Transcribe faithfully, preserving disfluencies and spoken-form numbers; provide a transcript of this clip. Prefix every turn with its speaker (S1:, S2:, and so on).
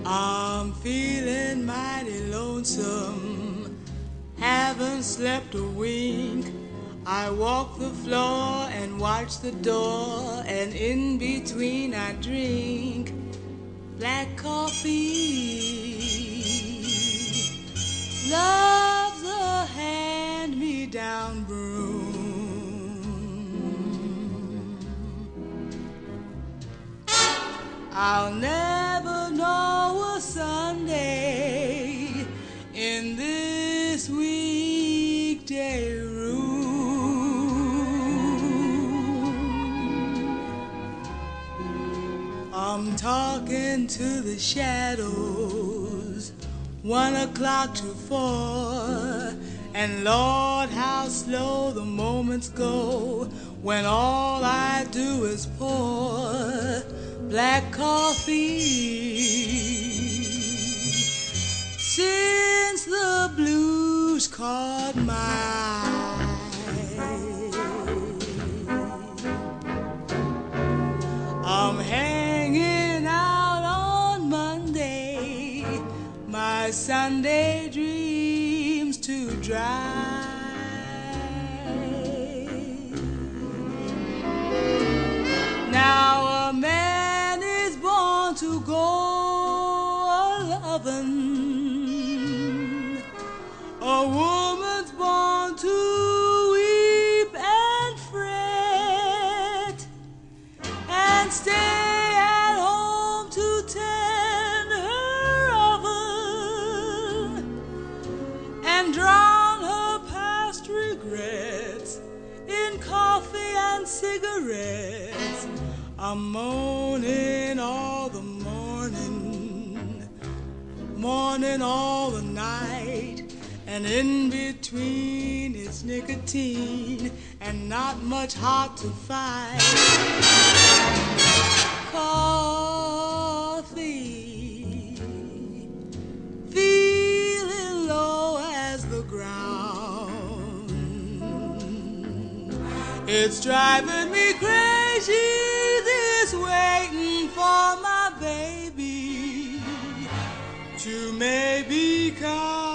S1: I'm feeling mighty lonesome, haven't slept a wink. I walk the floor and watch the door, and in between I drink black coffee. Love's a hand-me-down broom. I'll never know a Sunday in this weekday room. I'm talking to the shadows, one o'clock to four, and Lord, how slow the moments go when all I do is pour black coffee. Since the blues caught my eye, I'm hanging out on Monday, my Sunday dreams to dry. Now a man is born to go a-lovin', a woman's born to weep and fret, and stay at home to tend her oven, and drown her past regrets in coffee and cigarettes. I'm moaning all the morning, morning all the night, and in between it's nicotine and not much hot to fight. Coffee, feeling low as the ground. It's driving me crazy, this waiting for my baby to maybe come.